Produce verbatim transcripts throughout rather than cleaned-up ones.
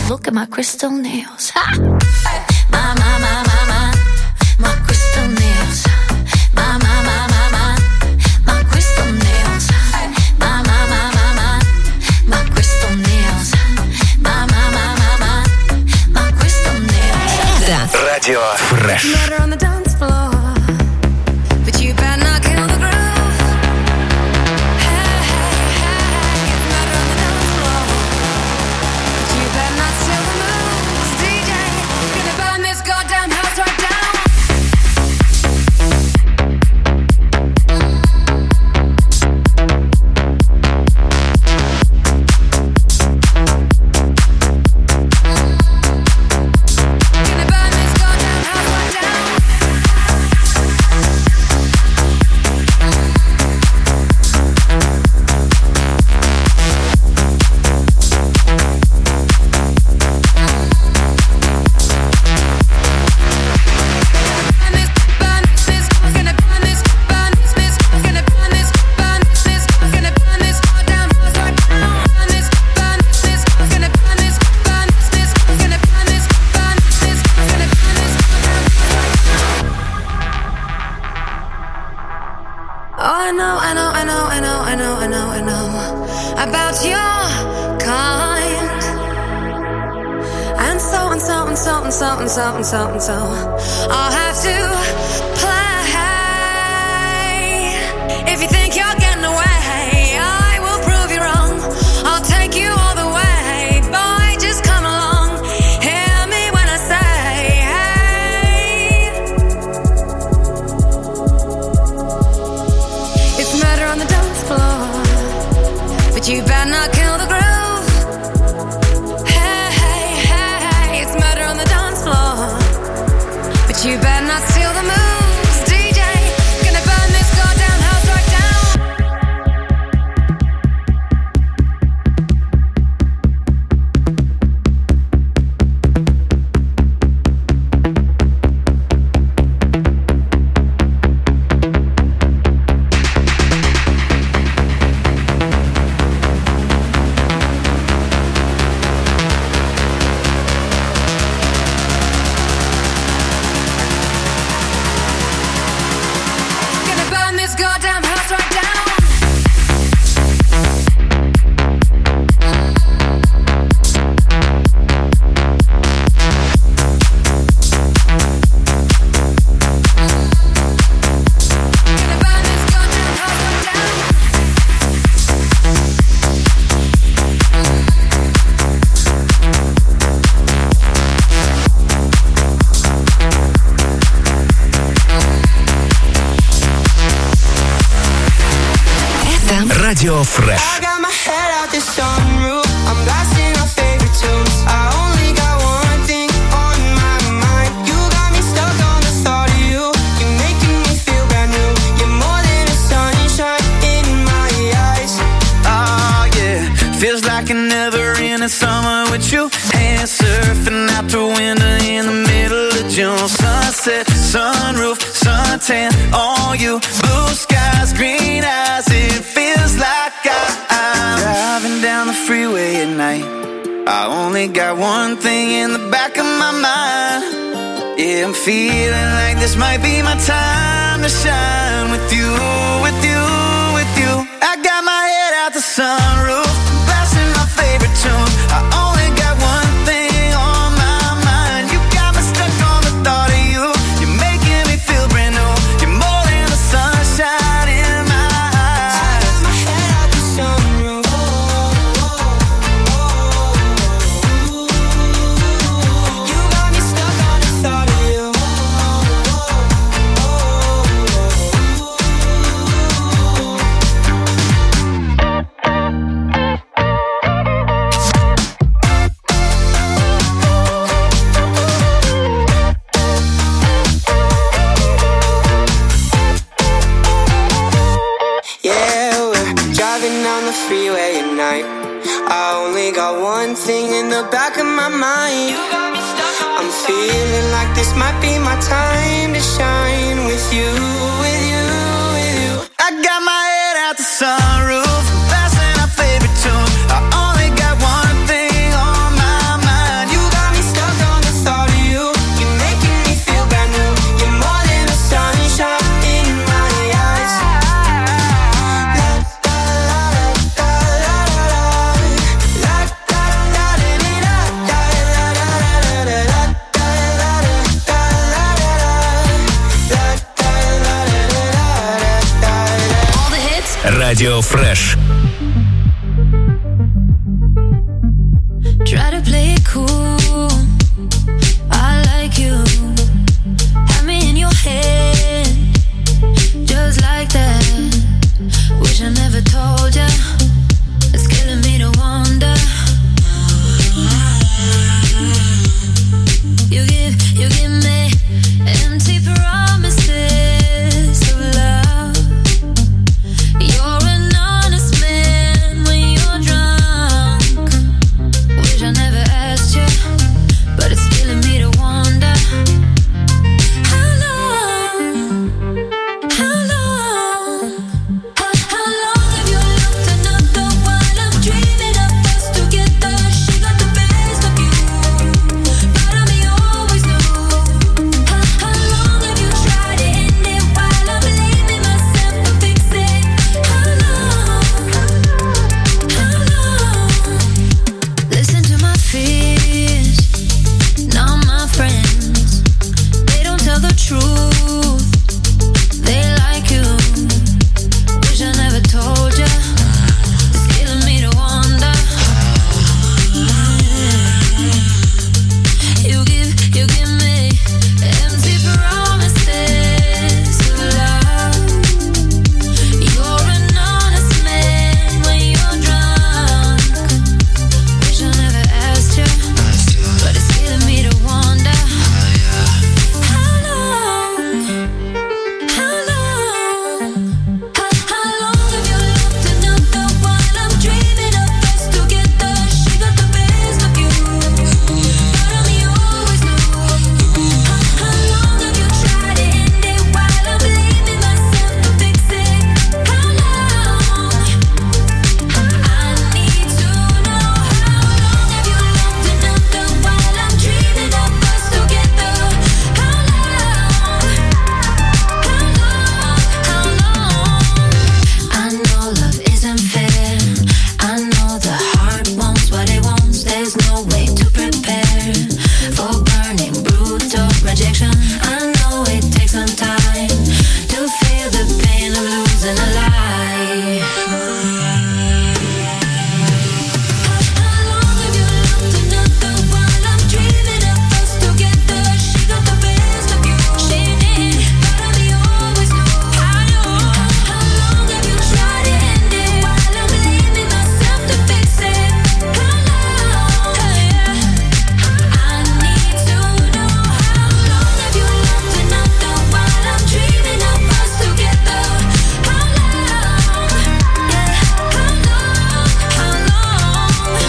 look at my crystal nails. Ha! My, my, my, my, my, my crystal nails. My, my, my, my, my, my crystal nails. My, my, my, my, my, my crystal nails. My, my, my, my, my, my crystal nails. Это Радио Фреш. Something, something, something, so I'll have to play. If you think you're getting away, I will prove you wrong. I'll take you all the way, boy, just come along. Hear me when I say, hey. It's murder on the dance floor, but you better not kill the groove. You better not steal the moves, D J. Gonna burn this goddamn house right Радио Фреш. Feels like a never-ending summer with you. And surfing out the window in the middle of June. Sunset, sunroof, suntan, all you. Blue skies, green eyes. It feels like I'm driving down the freeway at night. I only got one thing in the back of my mind. Yeah, I'm feeling like this might be my time to shine with you, with you, with you. I got my head out the sunroof. Favorite tune. I only got one thing on my mind. You got me stuck on the thought of you. You're making me feel brand new. You're more than the sunshine in my eyes. I got my head out the sunroof. Oh, oh, oh, oh. You got me stuck on the thought of you. Oh, oh, freeway at night. I only got one thing in the back of my mind. I'm feeling like this might be my time to shine with you, with you, with you. I got my head out the sunroof, blasting our favorite tune. I only got one thing on my mind. Радио Фреш. Try to play it cool. I like you. Have me in your head, just like that. Wish I never told ya. It's killing me to wonder. You give, you give me empty promises of love. You're an honest man when you're drunk. Wish I never asked you, but it's killing me to wonder. How long, how long, how, how long have you looked another while I'm dreaming of us together? She got the best of you, part of me always knew. How, how long have you tried to end it while I'm blaming myself for fixing? How long, how long? Listen to my fears, not my friends. They don't tell the truth. They like you. Wish I never told ya. It's killing me to wonder. You give, you give me empty promises of love. You're an honest man when you're drunk. Wish I never asked you, but it's killing me to wonder. How long, how long, how, how long have you looked another while I'm dreaming of us together? She got the best of you, part of me always knew. How, how long have you tried to end it while I'm blaming myself for fixing? How long? I need to know. How long have you loved another while I'm dreaming of us together? How long? How long? How long? I know love isn't fair. I know the heart wants what it wants. There's no way to prepare for burning, brutal rejection. I know it takes some time to feel the pain of losing a life. How long have you loved another while I'm dreaming of us together? She got the best of you. She did, part of me always knew. I know. How long have you tried to end it while I'm blaming myself to fix it? How long? I need to know. How long have you loved another while I'm dreaming of us together? How long? Yeah. How long? How long?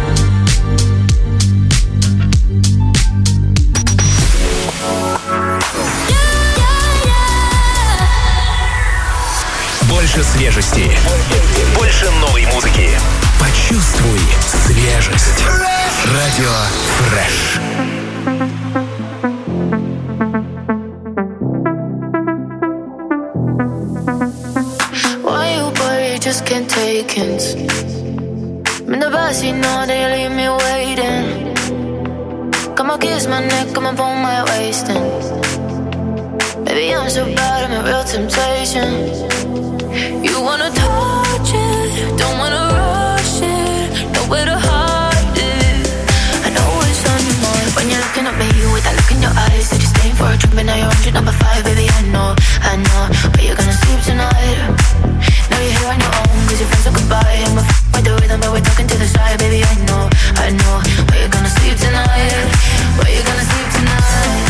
Больше свежести. Больше новой музыки. Почувствуй свежесть. Радио Фреш. Why you worry, just can't take hints. I'm in the backseat now, they leave me waiting. Come on, kiss my neck, come on, pull my waist in. Baby, I'm so bad, I'm a real temptation. You wanna touch it, don't wanna rush it, nowhere to hide it. I know it's on your mind when you're looking at me with that look in your eyes. Said you're staying for a trip and now you're on to number five. Baby, I know, I know, where you're gonna sleep tonight. Now you're here on your own, cause your friends are goodbye. I'm a f*** with the rhythm, but we're talking to the side. Baby, I know, I know, where you're gonna sleep tonight. Where you're gonna sleep tonight.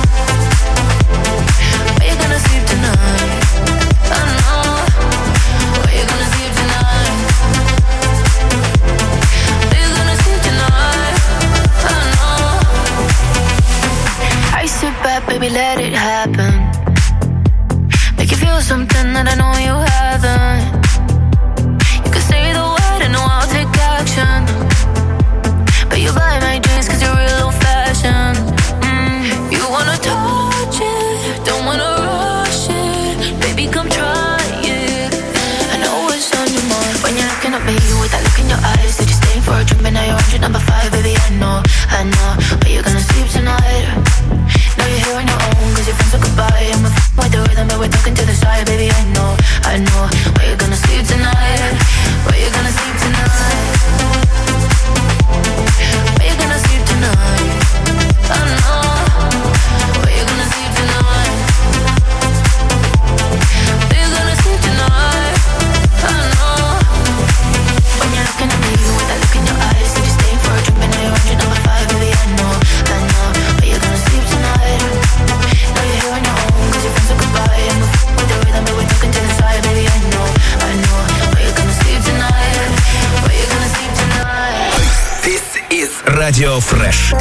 Where you gonna sleep tonight? I know. Where you gonna sleep tonight? Where you gonna sleep tonight? I know. I sit back, baby, let it happen. Make you feel something that I know you haven't. You can say the word and know I'll take action. But you buy my dreams cause you're real old fashioned. Mm. You wanna touch it, don't wanna rush it. Baby, come try it. I know it's on your mind when you're looking at me with that look in your eyes. Said you're staying for a trip and now you're on to number five. Baby, I know, I know, where you gonna sleep tonight. Now you're here on your own cause your friends are goodbye. I'm a f*** with the rhythm but we're talking to the side. Baby, I know, I Радио Фреш.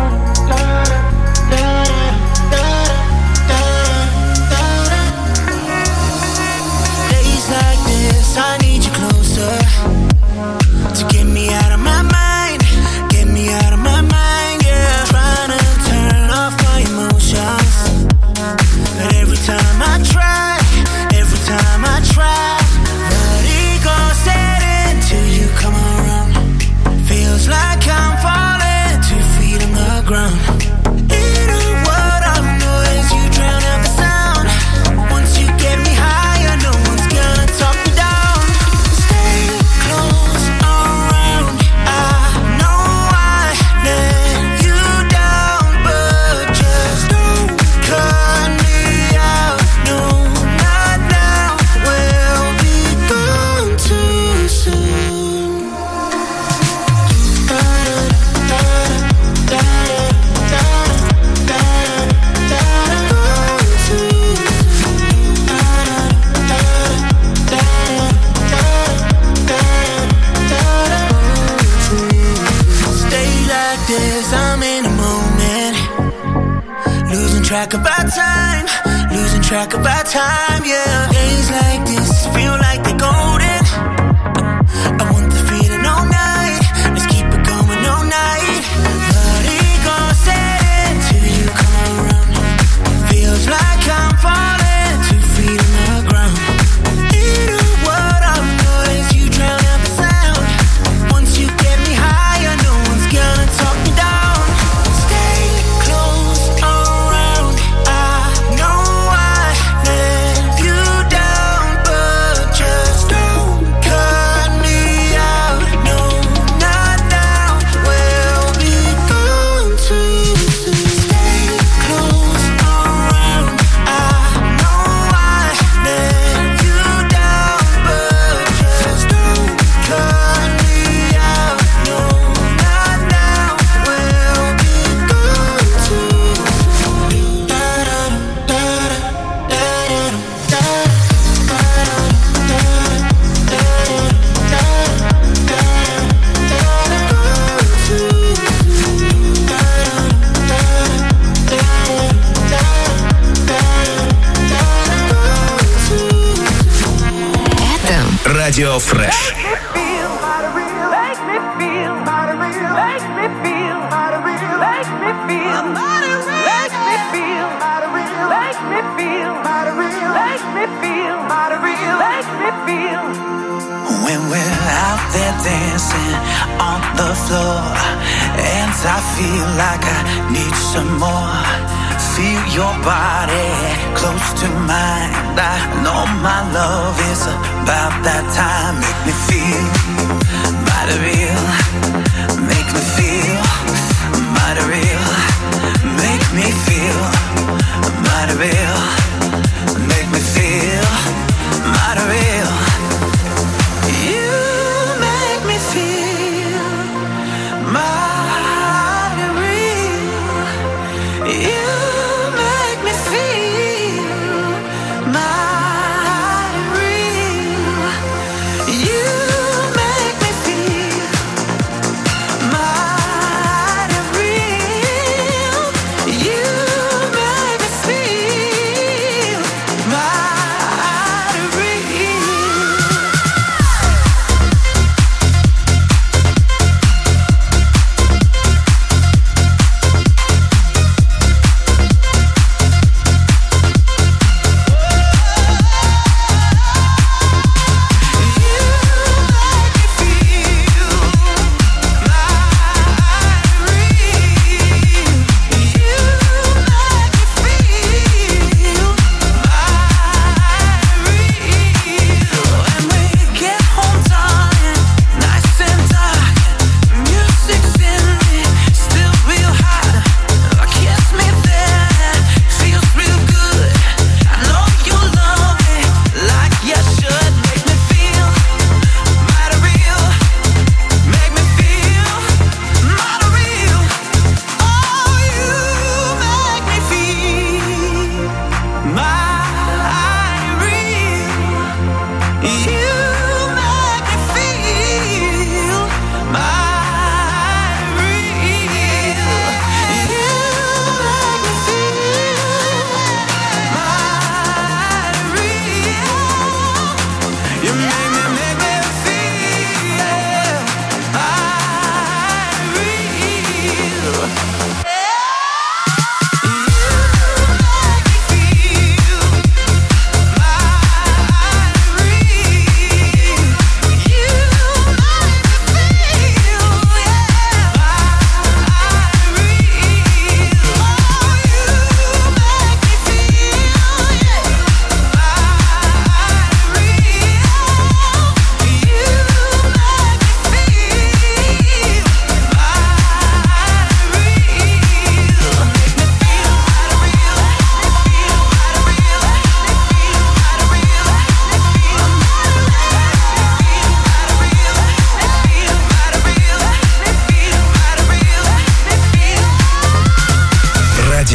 I need you closer to get me out of my mind, get me out of my mind, yeah. Trying to turn off my emotions, but every time I try, every time I try, vertigo set in till you come around. Feels like I'm falling two feet on the ground. In a world of noise, you drown out the sound. Once you get me higher, no one's gonna talk me down. Track of our time, losing track of our time, yeah. Days like this feel like they're golden. I want the feeling all night. Let's keep it going all night. Vertigo set in till you come around. Feels like I'm falling two feet on the ground. In a world of noise, you drown out the sound. Once you get me higher, no one's gonna talk me down. Stay close around. Радио Фреш. When we're out there dancing on the floor, and I feel like I need some more. Feel your body close to mine. I know my love is about that time. Make me feel mighty real. Make me feel mighty real. Make me feel mighty real. Make me feel mighty real. You make me feel mighty real. You Mighty real.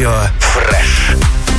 Радио Фреш.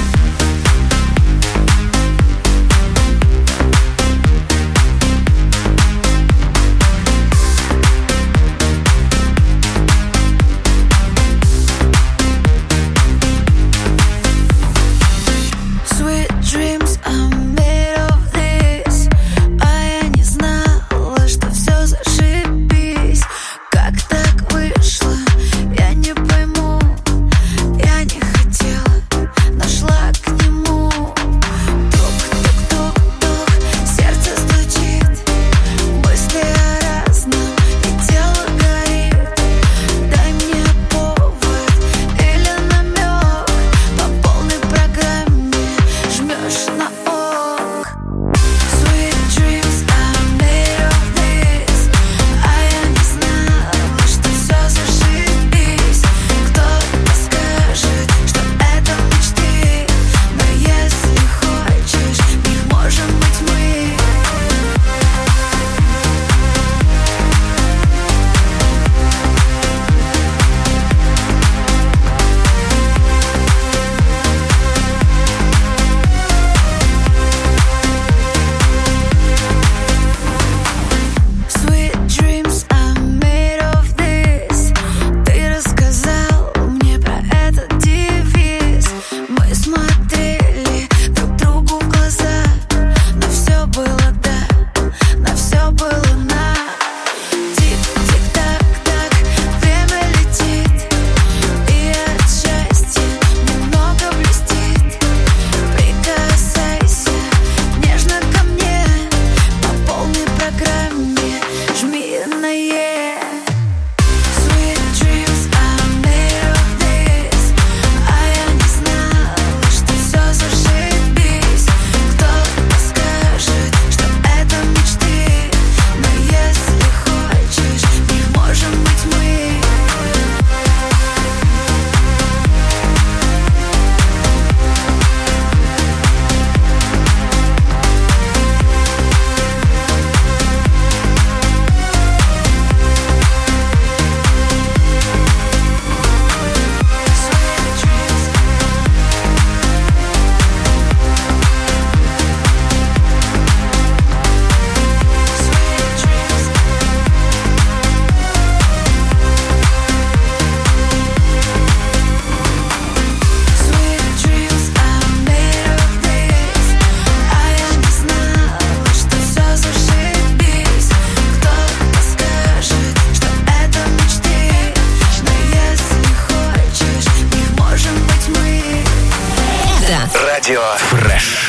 Радио Фреш.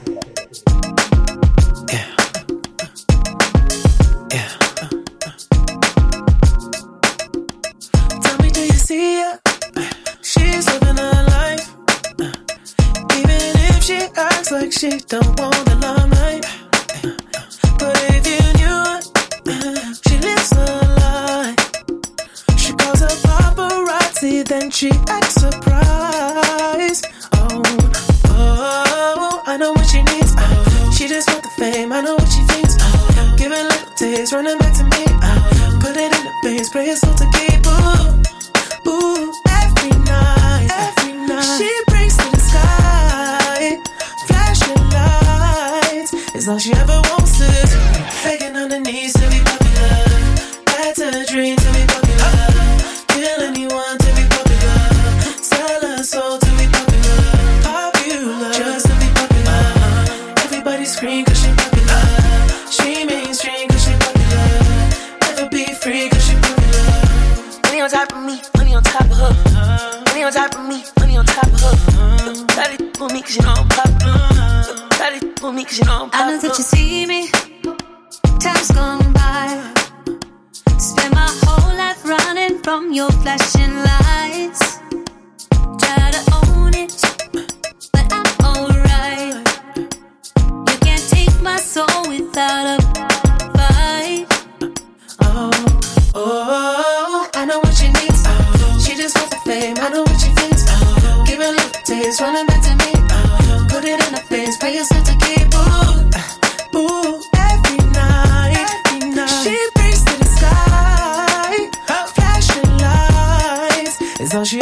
Tell me, do you see her? She's living her life. Even if she acts like she don't want the limelight. But if you knew her, she lives her life. She calls her paparazzi, then she acts surprised. Oh, oh, I know what she needs. Oh, she just want the fame, I know what she thinks. Oh, give it little days, running back to me. Oh, put it in the veins, pray it's all to keep. Ooh, ooh, every night, every night. She brings to the sky, flashing lights. It's all she ever wants to do. Begging on her knees to be popular. That's her dream to be popular. Kill anyone to be popular. Sell her soul to be popular. Popular, just to be popular. Everybody scream cause she popular. She mainstream cause she popular. Never be free cause she popular. Money on top of me, money on top of her. Money on top of me, money on top of her. Daddy for me cause you know I'm popular. Daddy for me cause you know I'm popular. I know that you see me, time's gone by. Spend my whole life running from your flashing lights. Try to own it, but I'm alright. You can't take my soul without a fight. Oh, oh, I know what she needs. Oh, she just wants the fame, I know what she thinks. Oh, give her little days, running back to me. Oh, put it in her face, pay yourself to keep. Ooh, ooh, every night, every night. She brings to the sky, flashing lights. It's all she ever wants.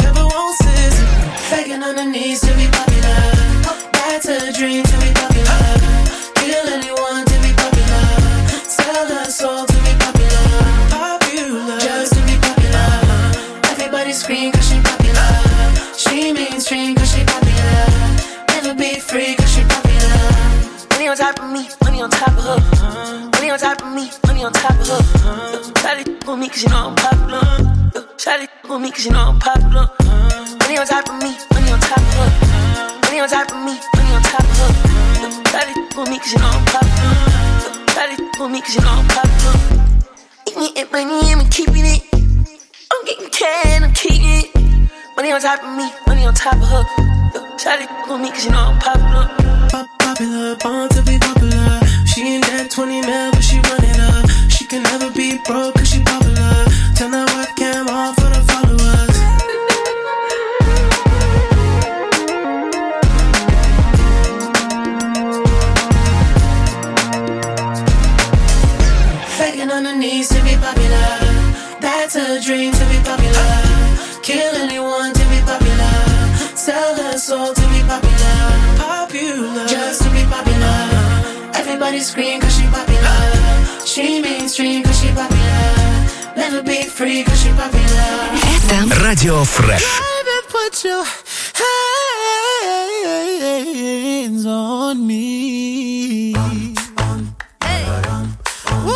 roses. Begging on the knees to be popular. That's a dream to be popular. Kill anyone to be popular. Sell her soul to be popular. Popular, just to be popular. Everybody scream cause she popular. She mainstream cause she popular. Never be free cause she popular. Money on top of me, money on top of her. Money on top of me, money on top of her. Shawty on me cause you know I'm popular. Shawty on me cause you know I'm popular. Money on top of me, money on top of her. Money on top of me, money on top of her. Shawty on me cause you know I'm popular. Shawty on me cause you know I'm popular. Eating it, money, I'm keeping it. I'm getting cash, I'm keeping it. Money on top of me, money on top of her. Shawty on me cause you know I'm popular. Pop popular, born to be popular. She ain't that twenty mil, but she run it up. She can never be broke cause she popular. Turn the webcam off for the followers. Begging on the knees to be popular. That's a dream to be popular. Kill anyone to be popular. Sell her soul to be popular. Popular, just to be popular. Everybody scream cause she popular. She mainstream cause she popular. Never be free cause she popular. Это Радио Фреш. Baby, put your hands on me. Hey. Ooh.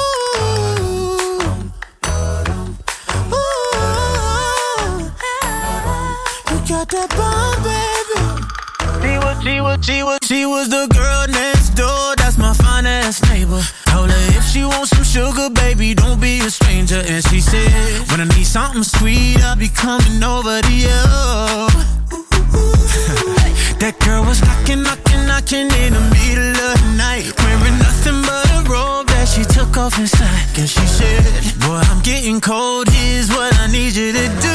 Ooh. You got that bomb, baby. She was, she was, she was, she was the girl next door. That's my fine ass neighbor. Told her if she wants some sugar, baby, don't be a stranger. And she said, when I need something sweet, I'll be coming over to you. That girl was knocking, knocking, knocking in the middle of the night, wearing nothing but a robe that she took off inside. And she said, boy, I'm getting cold, here's what I need you to do.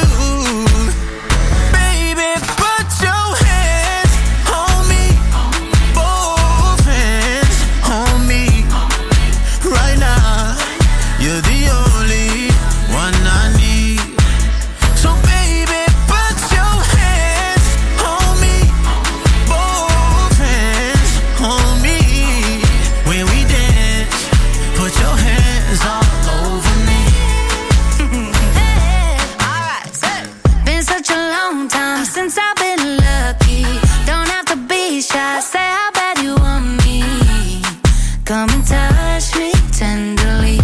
Baby, put your hands on me, both hands on me. Right now, you're the only one I need. So baby, put your hands on me, both hands on me. When we dance, put your hands all over me. Hey, alright, so been such a long time since I've been lucky. Don't have to be shy, say how bad you want me. Come and touch me tenderly.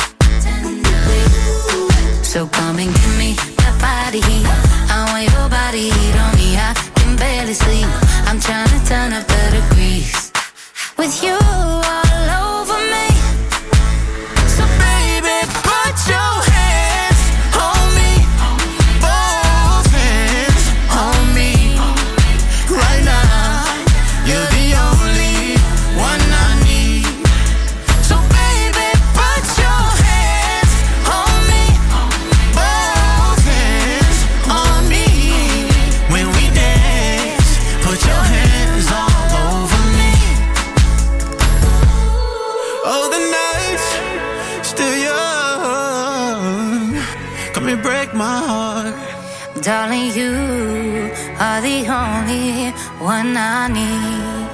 So come and give me that body heat. I want your body heat on me. I can barely sleep. I'm trying to turn up the degrees with you all over me. So baby, put your hands on me, both hands on me. Right now, you're the only one I need. So baby, put your hands on me, both hands on me. When we dance, put your hands all over me. Oh, the night's still young. Come and break my heart. Darling, you are the only one I need.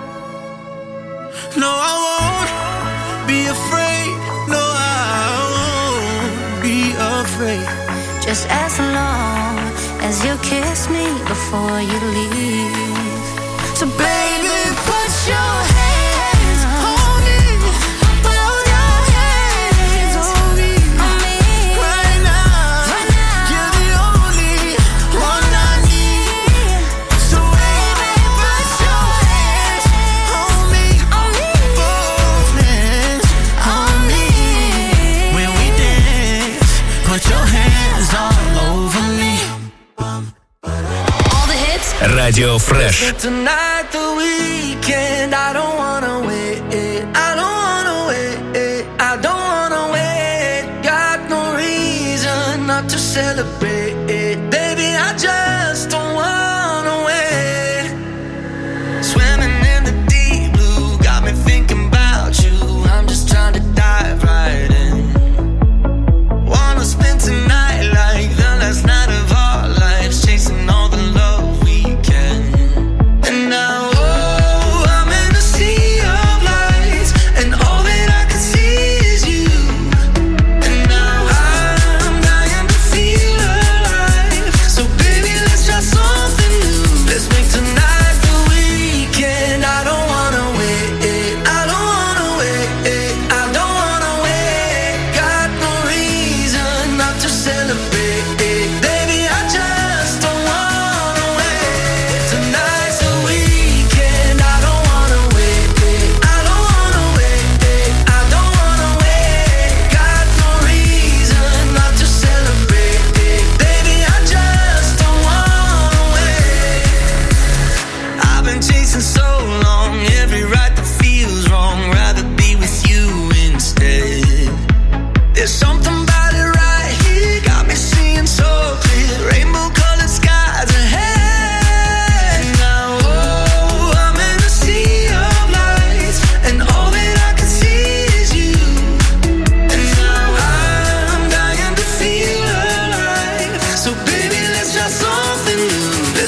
No, I won't be afraid. No, I won't be afraid. Just as long as you kiss me before you leave. So baby, put your hands on me. Put your hands on me. Right now, you're the only one I need. So baby, put your hands on me. Both hands on me. When we dance, put your hands all over me. All the hits. Радио Фреш. Tonight, the weekend, I don't wanna wait. I don't wanna wait. I don't wanna wait. Got no reason not to celebrate. Baby, I just don't wanna wait. Swimming in the deep blue, got me thinking about you. I'm just trying to dive right in. Wanna spend tonight like the last night of our lives, chasing all the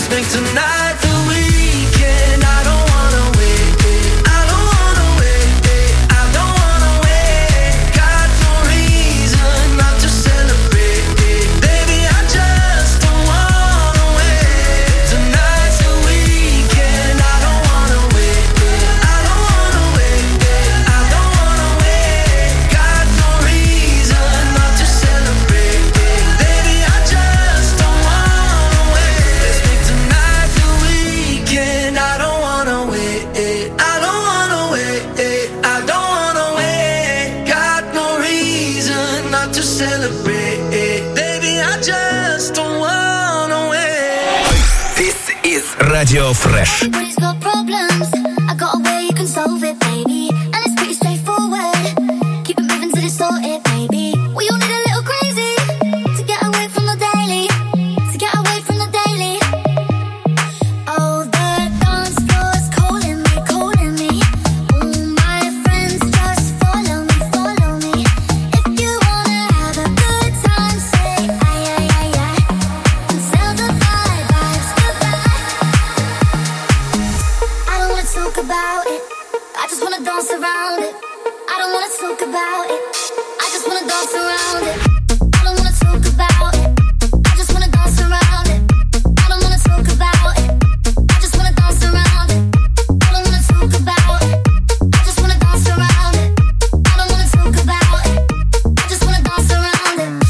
Let's make tonight the weekend. I don't wanna wait. I don't wanna wait. I don't wanna wait. Got no reason not to celebrate. Baby, I just don't wanna wait. Tonight's the weekend. I don't wanna wait. I don't wanna wait. I don't wanna wait. Got no reason not to celebrate. Baby, I just don't wanna wait. Let's make tonight the weekend. I don't wanna wait. I don't wanna wait. I don't wanna wait. Got no reason not to celebrate. Baby, I just don't wanna wait. This is Radio Fresh. Everybody's got problems. I got a way you can solve it, baby. And it's pretty straightforward. Keep it moving till it's sorted, baby. We all need a little crazy to get away from the daily. To get away from the daily. Oh, the dance floor's calling me, calling me. All my friends just follow me, follow me. If you wanna have a good time, say aye, aye, aye, aye. And sell the vibe, vibes goodbye. I don't wanna talk about it. I just wanna dance around it. I don't wanna talk about it. I just wanna dance around it. I don't wanna talk about it. I just wanna dance around it. I don't wanna talk about it. I just wanna dance around it. I don't wanna talk about it. I just wanna dance around it. I don't wanna talk about it. I just wanna dance around it.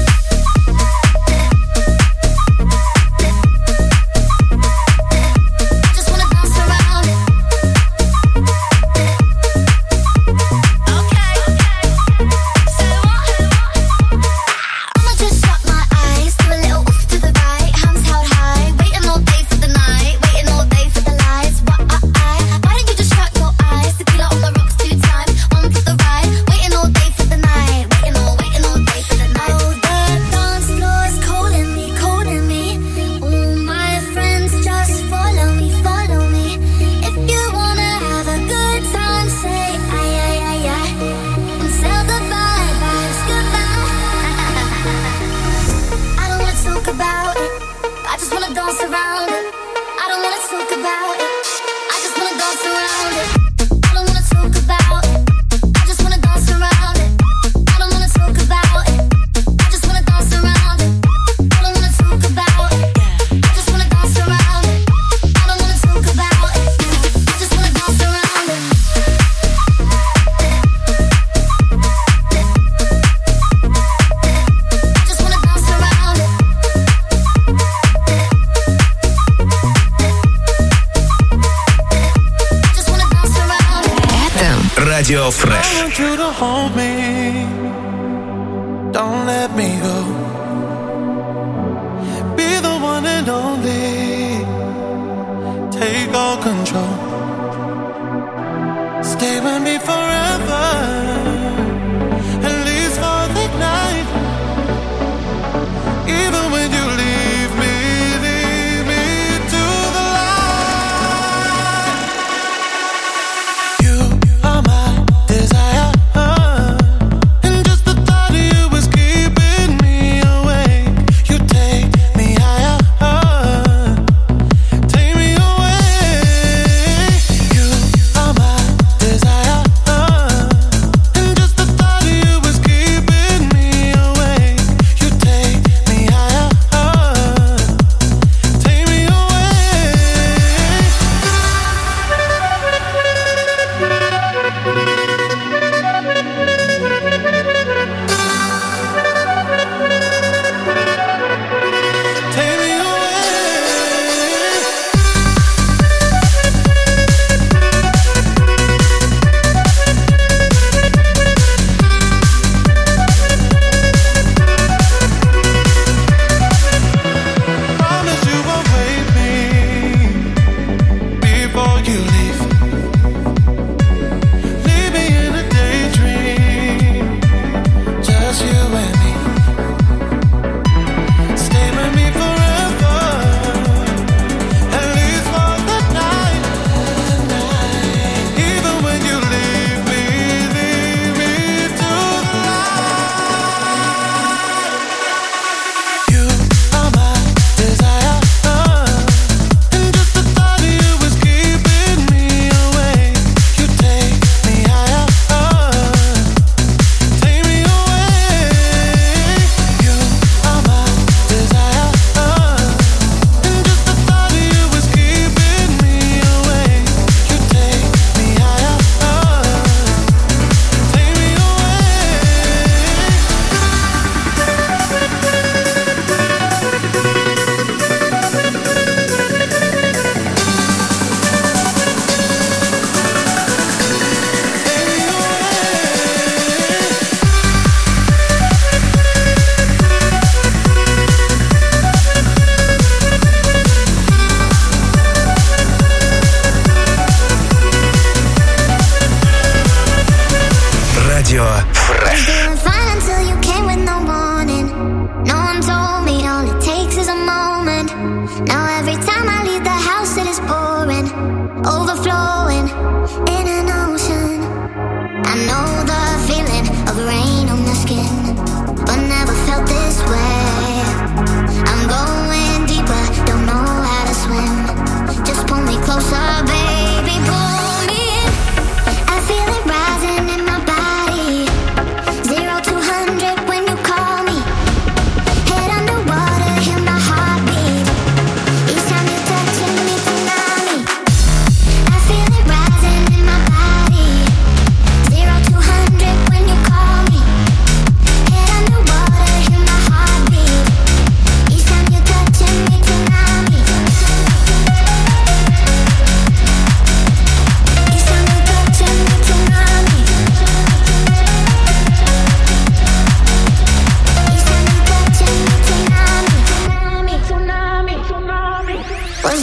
I just wanna dance around it. Okay, say what? I'ma just shut my eyes, do a little off to the right, hands held high, waiting all day for the night, waiting all day for the lights. What I, I, why don't you just shut your eyes? Tequila on the rocks two times, one for the ride, waiting all day for the night, waiting all, waiting all day for the night. Oh, the dance floor's calling me, calling me. All my friends just follow me, follow me. If you wanna have a good time, say aye, aye, aye, aye. And sell the vibe, vibes goodbye. I don't wanna talk about it. I just wanna dance around it. I don't wanna talk about it. I just wanna dance around it. I don't wanna talk about it. I just wanna dance around it. I don't wanna talk about it. I just wanna dance around it. I don't wanna talk about it. I just wanna dance around it. I don't wanna talk about it. I just wanna dance around it. I just wanna dance around it. Just wanna dance around it. Radio I Fresh. want you to hold me. Don't let me go. Be the one and only. Take all control. Stay with me forever. At least for the night. Even when you leave me, leave me to the light. You are my desire. And just the thought of you is keeping me awake. You take me higher. Take me away.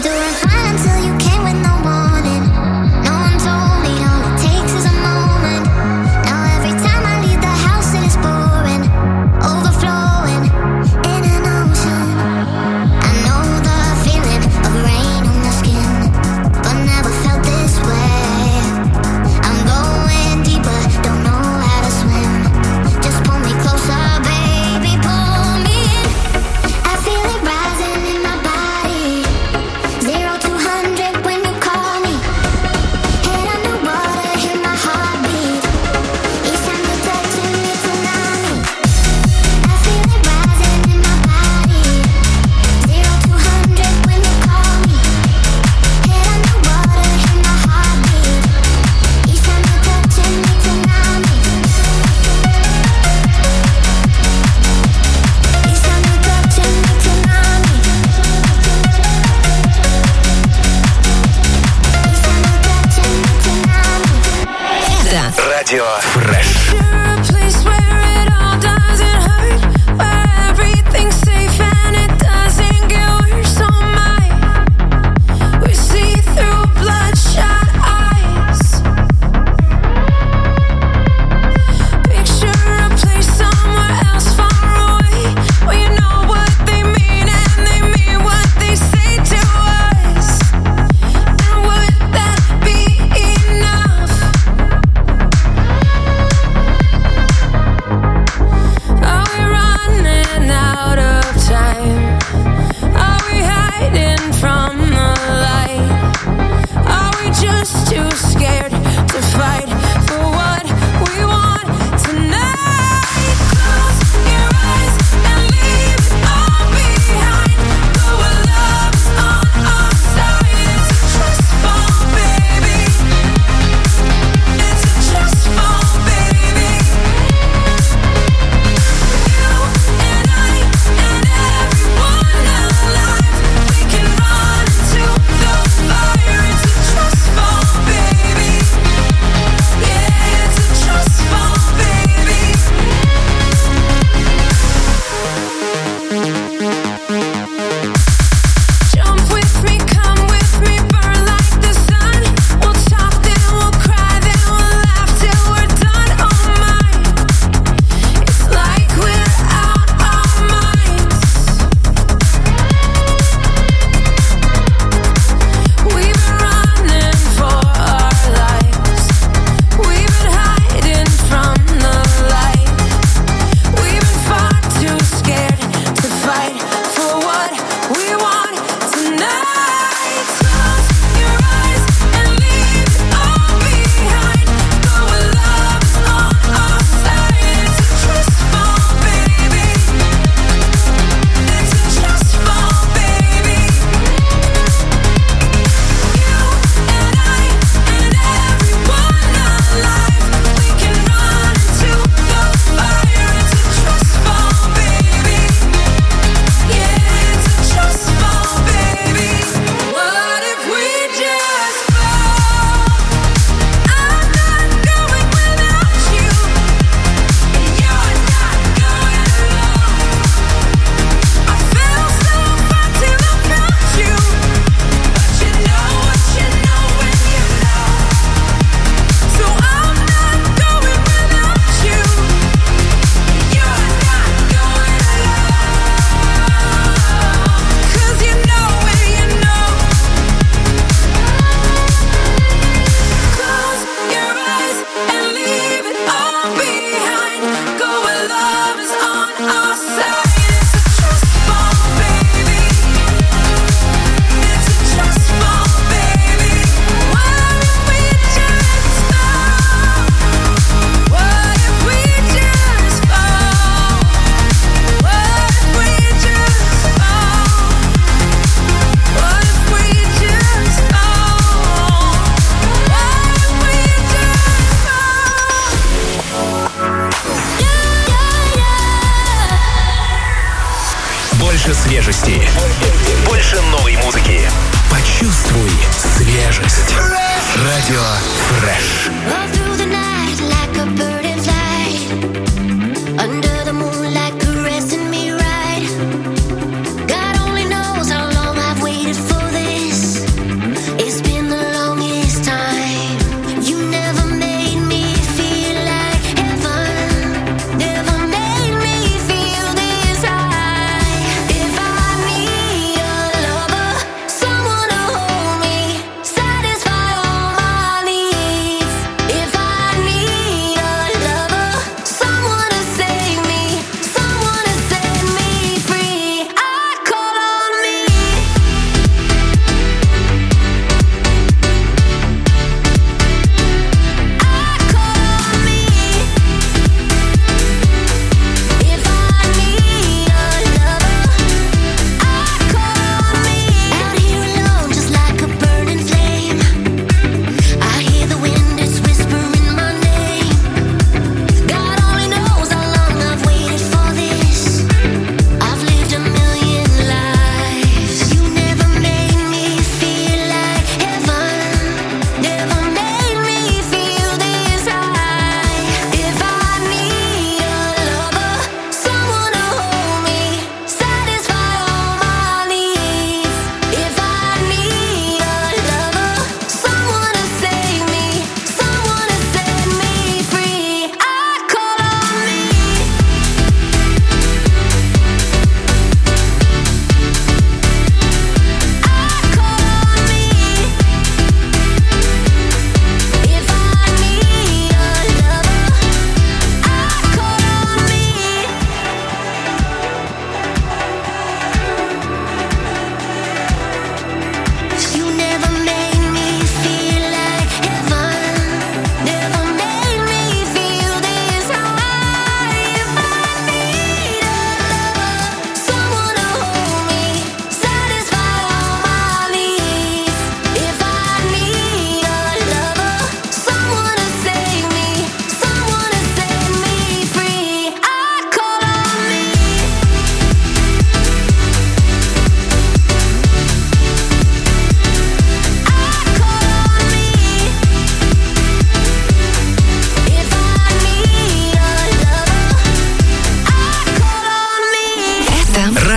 Радио Фреш. Enough?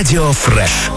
Радио Фреш.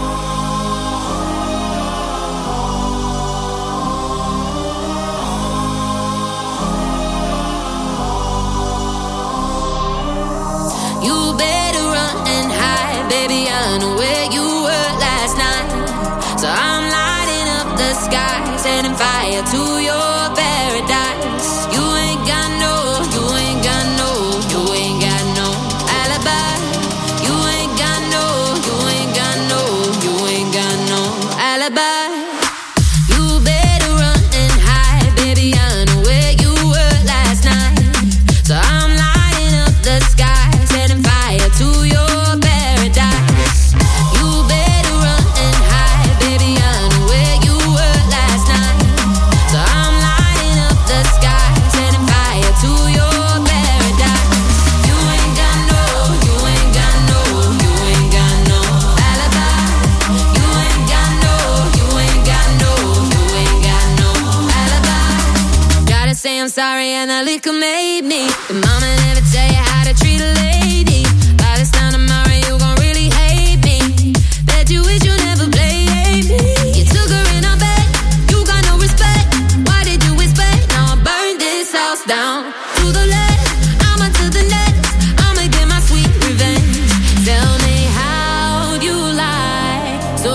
You better run and hide, baby. I know where you were last night. So I'm lighting up the sky, setting fire to your paradise. You ain't got no, you ain't got no, you ain't got no alibi. You ain't got no, you ain't got no, you ain't got no alibi. You better run and hide, baby. I know where you were last night. So I'm lighting up the sky, setting fire to your paradise. You better run and hide, baby. I know where you were last night. So I'm lighting up the sky, setting fire to your paradise. You ain't got no, you ain't got no, you ain't got no alibi. You ain't got no, you ain't got no, you ain't got no alibi. Gotta say I'm sorry and the liquor made me. Your mama never tell you how to treat a lady. By this time tomorrow you gon' really hate me. Bet you wish you never played me. You took her in her bed, you got no respect. Why did you expect? Now I burn this house down to the left. I'ma to the next. I'ma get my sweet revenge. Tell me how you lie so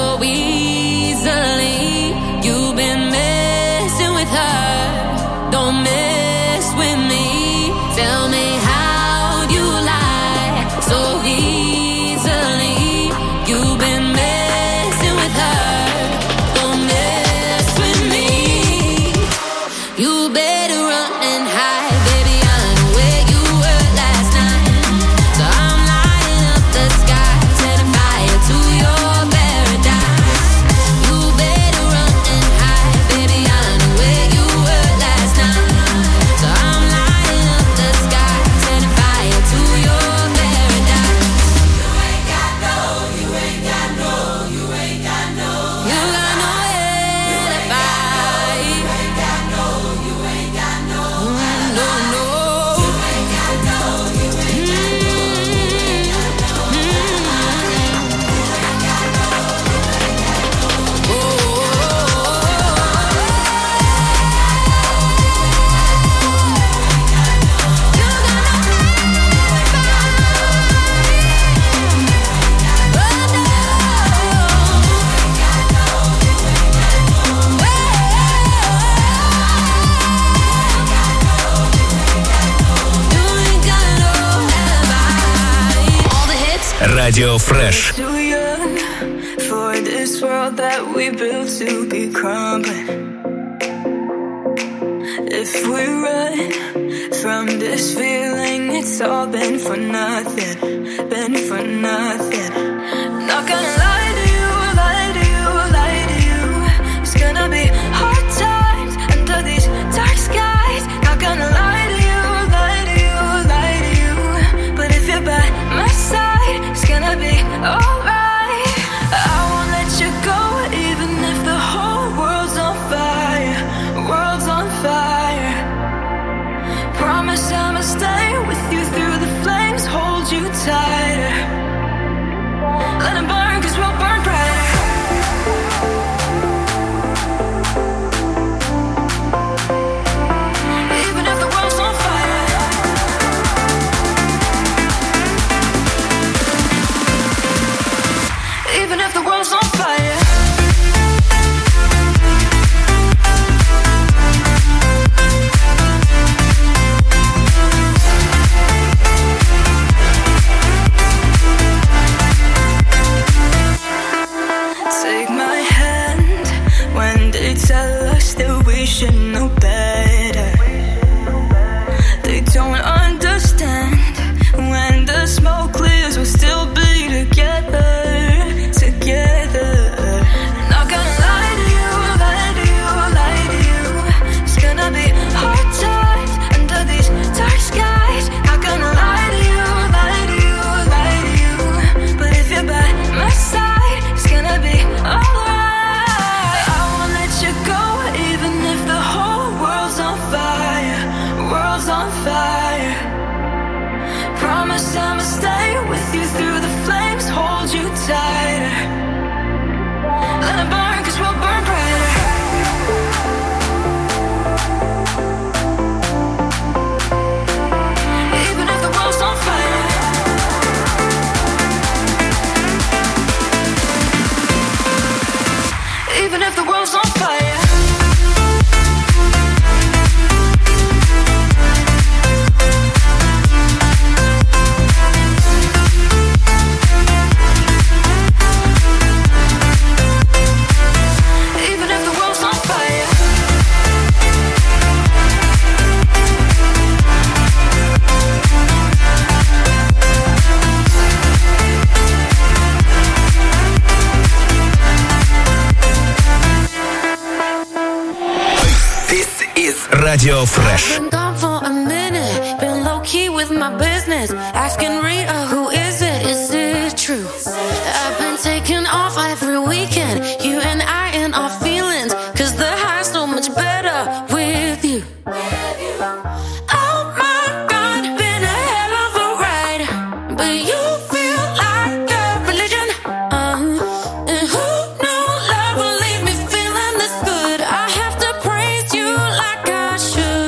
easily. You've been messing with her. Don't mess with me. Tell me how you lie so easily. You've been messing with her. Don't mess with me. You better run and hide, baby. I know where you were last night. So I'm lighting up the sky, setting fire to your paradise. You better run and hide, baby. I know where you were last night. So I'm lighting up the sky, setting fire to your paradise. You ain't got no, you ain't got no, you ain't got no. You got no alibi. You ain't got no, you ain't got no. No, no. You ain't got no, you ain't got no. All the hits. Радио Фреш. Too young for this world that we built to be crumbling. If we run from this feeling, it's all been for nothing, been for nothing. Not gonna lie to you, lie to you, lie to you. It's gonna be hard times under these dark skies. Not gonna lie to you, lie to you, lie to you. But if you're by my side, it's gonna be alright. I won't let you go, even if the whole world's on fire, world's on fire. Promise I'ma stay with you through the flames, hold you tighter. Let 'em burn, 'cause we'll burn brighter. Even if the world's on fire. Even if the world's on fire. Take my hand when they tell us that we should know better. They don't understand when the smoke clears, we'll still be together, together. Not gonna lie to you, lie to you, lie to you. It's gonna be hard times under these dark skies. Not gonna lie to you, lie to you, lie to you. But if you're by my side, it's gonna be alright. I won't let you go, even if the whole world's из Radio Fresh. Been gone for a minute, been low key with my business. Asking Rita, who is it? Is it true? I've been taking off every weekend, you and I in our feelings, cause the high's so much better with you. Oh my God, been a hell of a ride, but you feel like a religion. Uh, and who knew love will leave me feeling this good? I have to praise you like I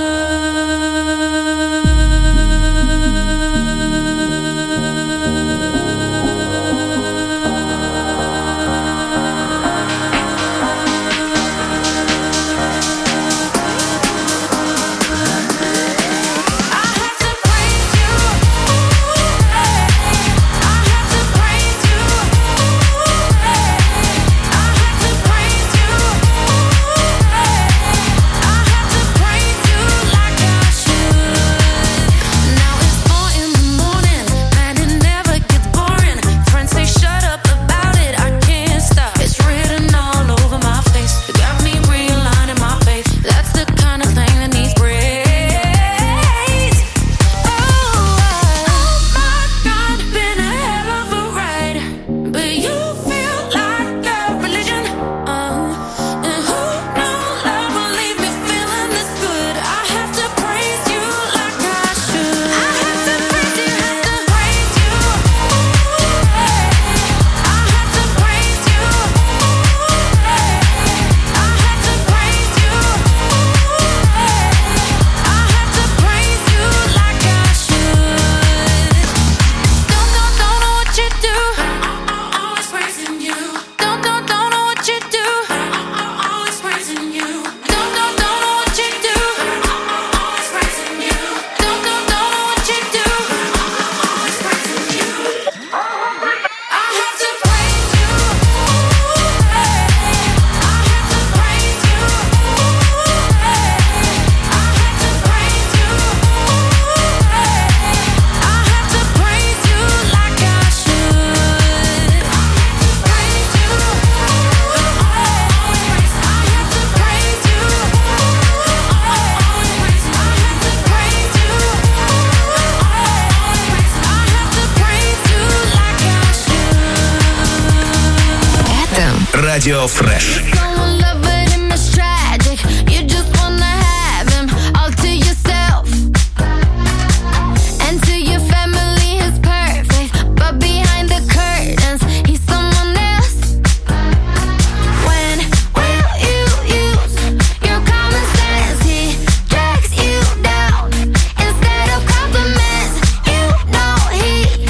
Radio Fresh.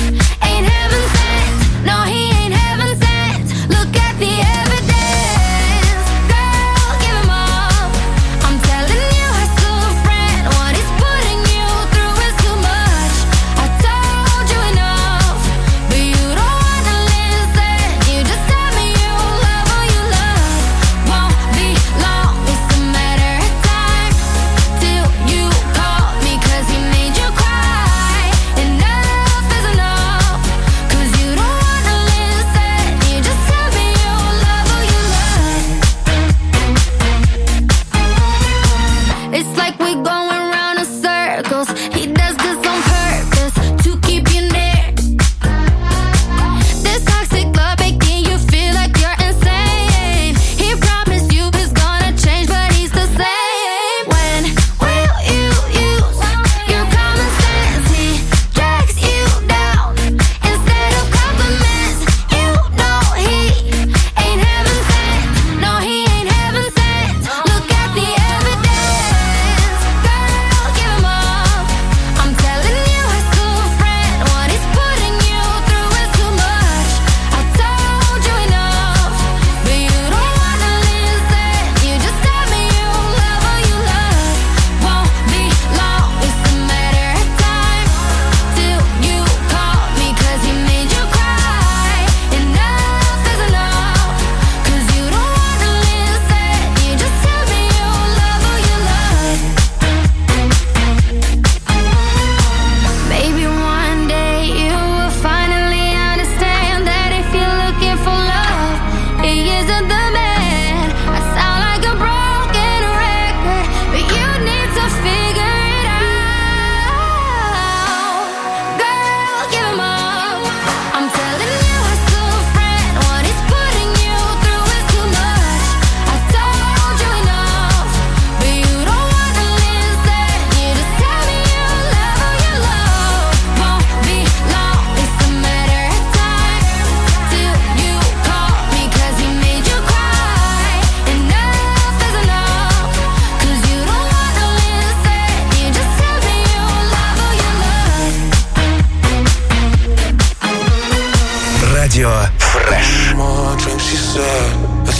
No, he ain't heaven sent. Look at the evidence.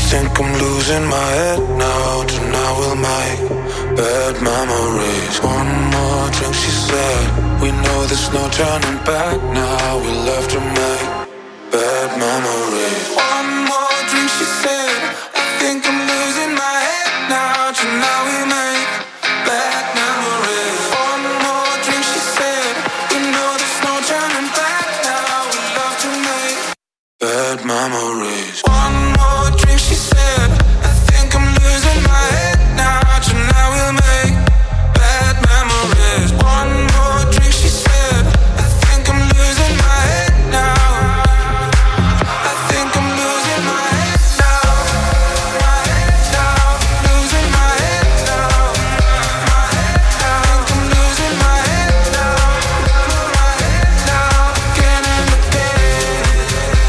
think I'm losing my head now. Tonight we'll make bad memories. One more drink, she said. We know there's no turning back now. We love to make bad memories. One more drink, she said. I think I'm losing my head now. Tonight we make bad memories. One more drink, she said. We know there's no turning back now. We love to make bad memories. One more drink, she said. I think I'm losing my head now. Tonight we'll make bad memories. One more drink, she said. I think I'm losing my head now. I think I'm losing my head now. My head now. Losing my head now. My head now. I think I'm losing my head now. My head now. Again and again.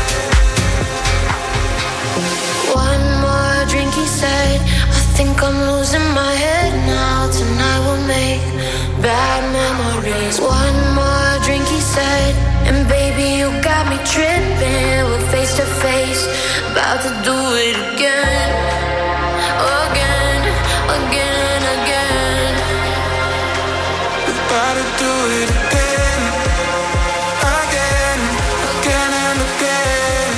One more drink, he said. I think I'm losing my head now. Tonight we'll make bad memories. One more drink, he said. And baby, you got me tripping. We're face to face, about to do it again. Again, again, again. About to do it again. Again, again and again.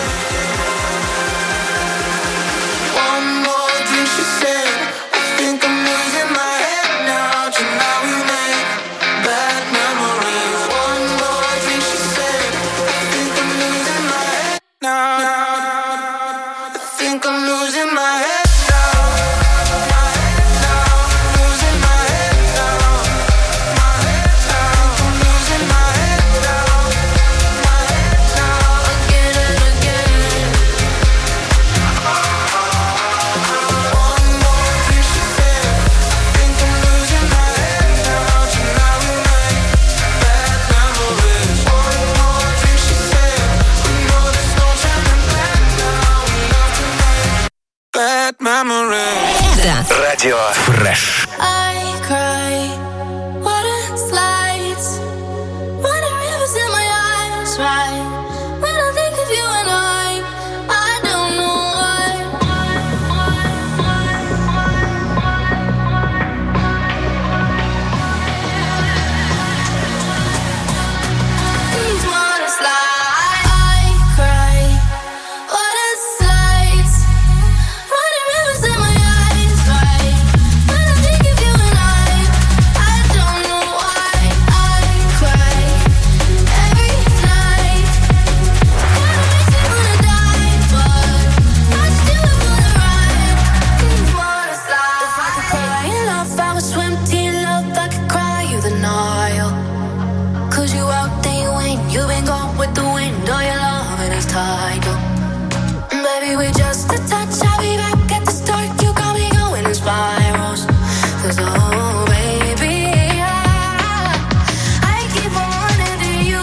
One more drink, she said. I think I'm losing my head now. Tonight we make bad memories. One more drink, she said. I think I'm losing my head now. I think I'm losing my head now. My head now. Losing my head now. My head now. I'm losing my head now. My head now. Again and again. One more drink, she said. I think I'm losing my head now. Tonight we make bad memories. One more drink, she said. We know there's no turning back now. We love to make bad memories. Радио Фреш. I cry, water slides, water rivers in my eyes, right? When I think of you and I, I don't know why. These water slides, I cry, water slides, water rivers in my eyes, right? When I think of you and I, I don't know why. I cry every night. Kinda makes me wanna die, but I still live for the ride. These water slides. If I could cry in love, I would swim to your love. I could cry you the Nile. Cause you out there, you ain't. You been gone with the wind. All your loving is tidal. Baby, we just a touch. I'll be back at the start. You got me going in spirals. Cause oh, baby, I, I keep on running to you.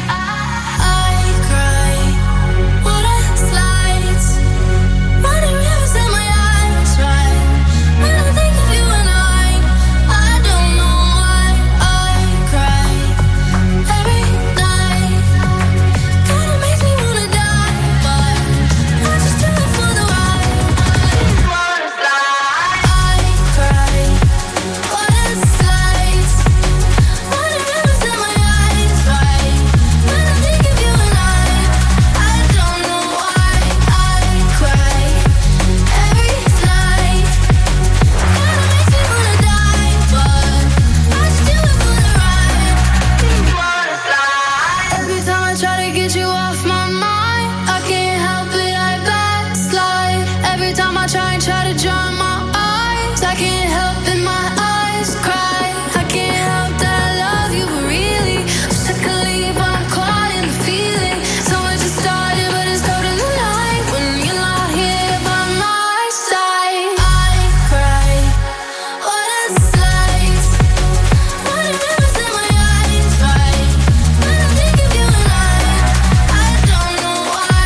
I cry, water slides, water rivers in my eyes, right? When I think of you and I, I don't know why. I cry every night. Kinda makes me wanna die, but I just do it for the ride. Water slides. I cry, water slides, water rivers in my eyes, right? When I think of you and I, I don't know why. I cry every night. Kinda makes me wanna die, but I just do it for the ride. Water slides. Every time I try to get you off my mind, I can't help it, I backslide. Every time I try and try to dry my eyes, I can't help it, my eyes cry. I can't help that I love you, but really I'm sick of leaving, I'm caught in the feeling. So much has started, but it's totally light when you're not here by my side. I cry, water slides, water rivers in my eyes, right? When I think of you and I, I don't know why.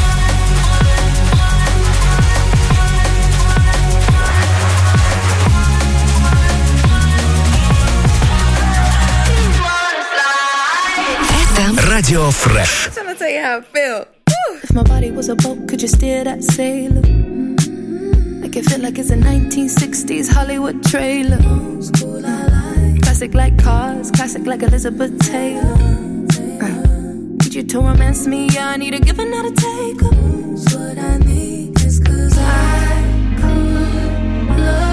Радио Фреш. I'm trying to tell you how I feel. If my body was a boat, could you steer that sailor? Make it feel like it's a nineteen sixties Hollywood trailer. Classic like cars, classic like Elizabeth Taylor. uh, Need you to romance me, yeah, I need a give and not a take. What I need is cause I could love